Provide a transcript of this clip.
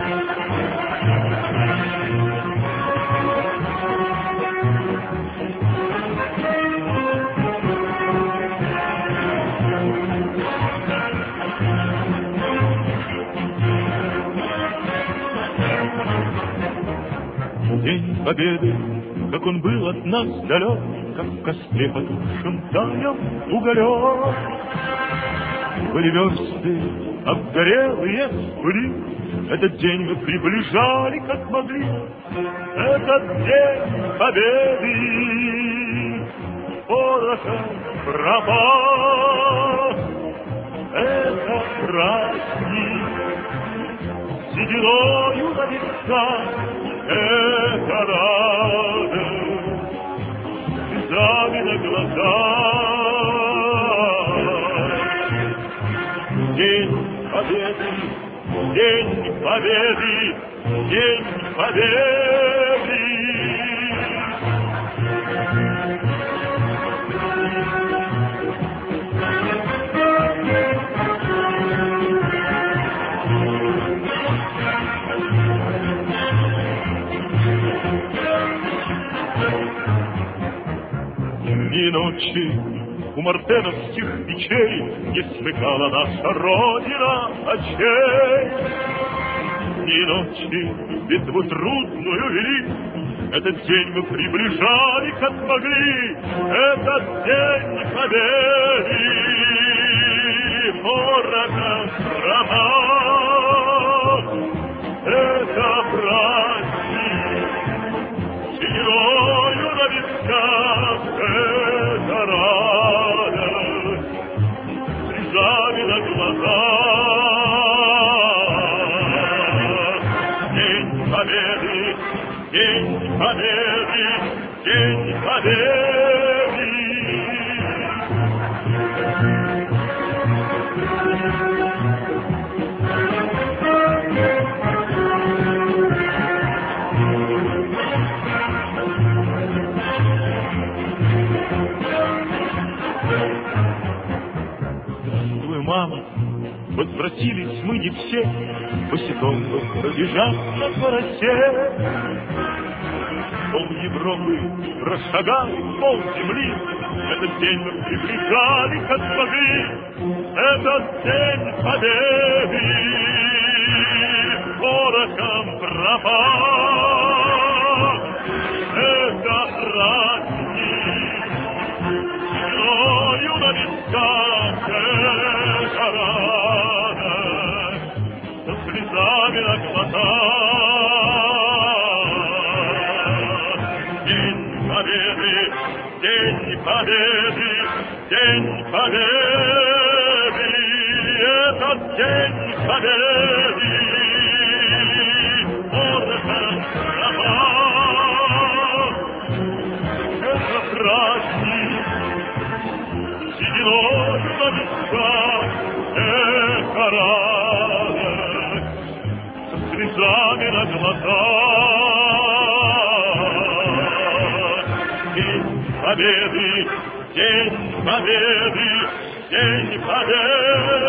День Победы, как он был от нас далек, как в костре потухшем таял уголек. Были версты обгорелые в пыли, этот день мы приближали, как могли. Этот день Победы порохом пропах. Это праздник сединою на висках. Это радость слезами на глазах. День Победы, День Победы, День Победы. Дни и ночи у мартеновских печей не смыкала наша Родина очей. Дни и ночи битву трудную вели, этот день мы приближали, как могли. Этот день Победы порохом пропах. Это праздник сединою на висках. Это радость слезами на глазах. День Победы, День Победы, День Победы. Мама, возвратились мы не все, босиком пробежаться по росе. Пол Европы прошагали, пол земли, этот день мы приближали, как могли. Этот день Победы порохом пропах. Это праздник сединою на висках. Это радость со слезами на глазах. День Победы, День Победы, День Победы. Этот День Победы порохом пропах. Это праздник сединою на висках. Это радость со слезами на глазах. День Победы, День Победы, День Победы.